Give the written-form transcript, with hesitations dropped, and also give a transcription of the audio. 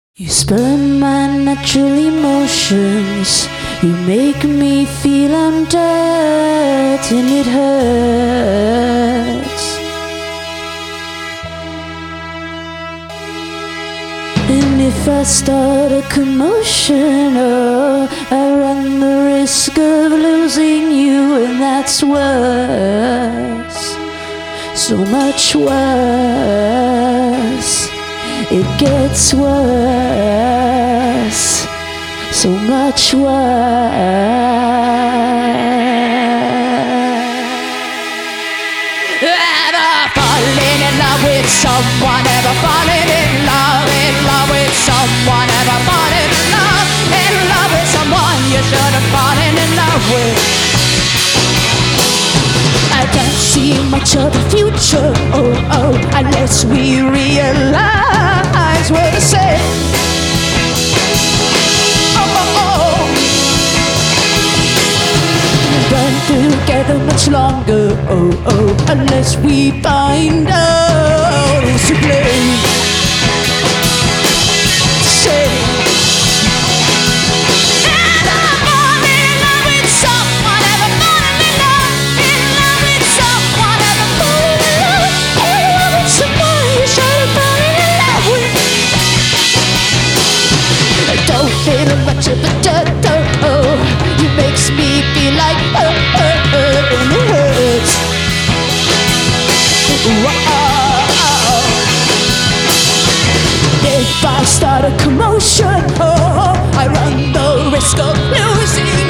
You spurn my natural emotions. You make me feel I'm dirt and it hurts. And if I start a commotion, oh, I run the risk of losing you, and that's worse, so much worse. It gets worse, so much worse. Ever falling in love with someone? Ever falling in love with someone? Ever falling in love with someone you should have fallen in love with? I can't see much of the future, oh, oh, unless we realize we're the same. Oh, oh, oh. Burn together much longer, oh, oh, unless we find out who's to blame. Little much of a dirt, oh, oh. It makes me feel like, and it hurts. If I start a commotion, oh, I run the risk of losing